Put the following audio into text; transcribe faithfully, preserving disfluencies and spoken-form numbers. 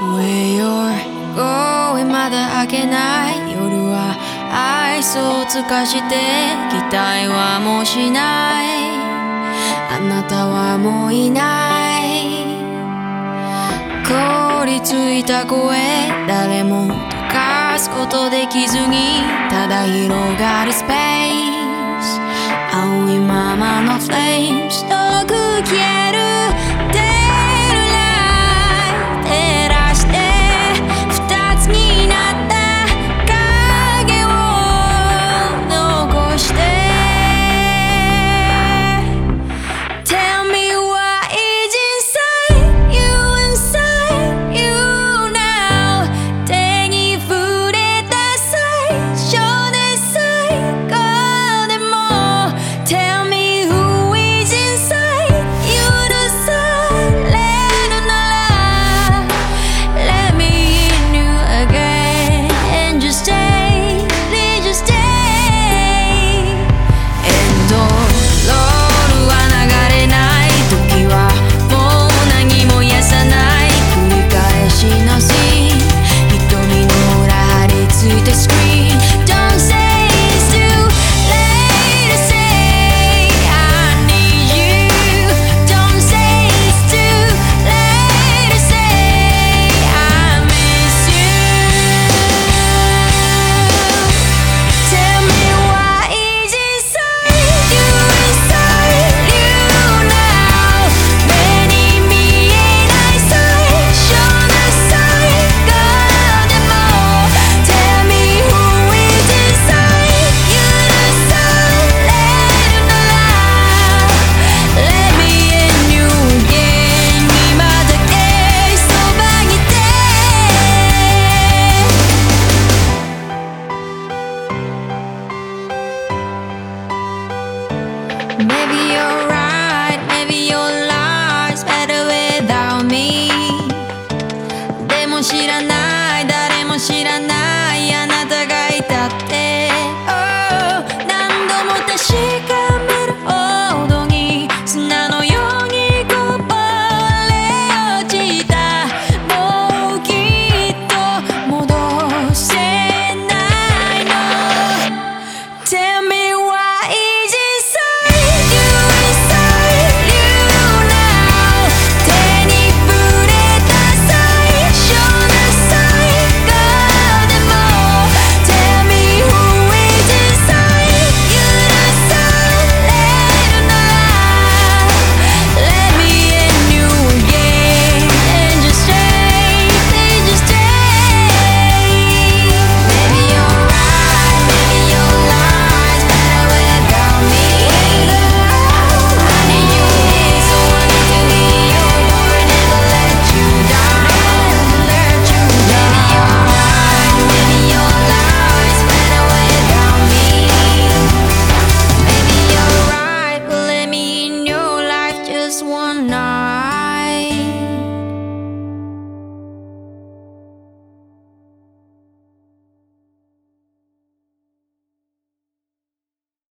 Where you're going まだ明けない夜は愛想を尽かして期待はもうしない。あなたはもういない。凍りついた声誰も溶かすことできずにただ広がるスペース。青いままのフレーム遠く消える